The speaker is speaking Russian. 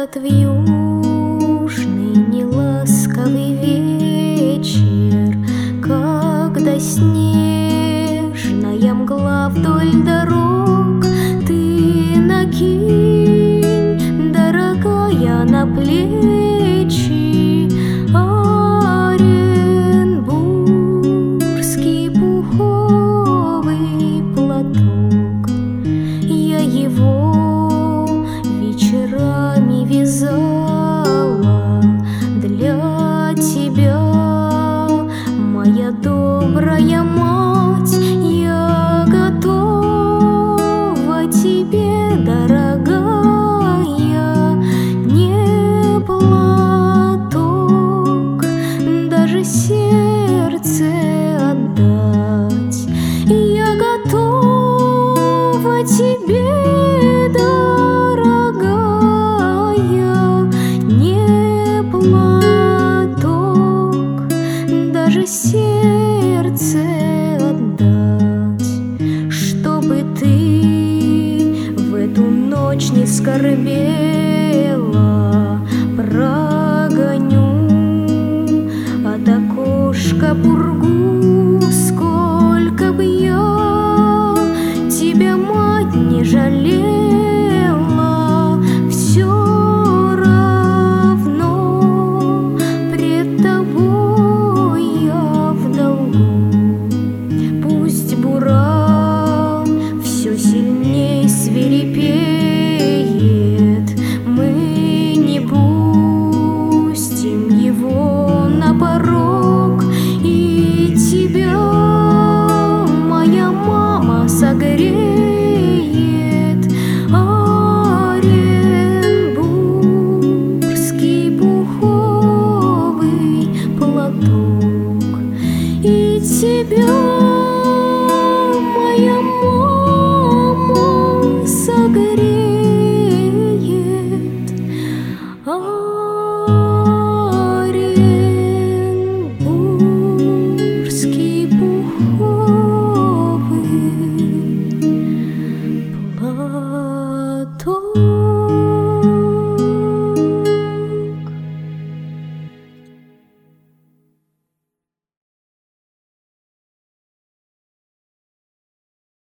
Этот вьюжный неласковый вечер, когда снежная мгла вдоль дорог, ты накинь, дорогая, на плечи оренбургский пуховый платок. Я его вечерами вязала для тебя, моя добрая мать. Я готова тебе, дорогая, не платок, даже сердце отдать. Я готова тебе, сердце отдать, чтобы ты в эту ночь не скорбела. Прогоню от окошка пургу, сколько б я тебя, мать, не жалела, все равно пред тобой все сильней свирепеет. Мы не пустим его на порог, и тебя моя мама согреет. Оренбургский пуховый платок, и тебя моя мама согреет. Оренбургский пуховый платок.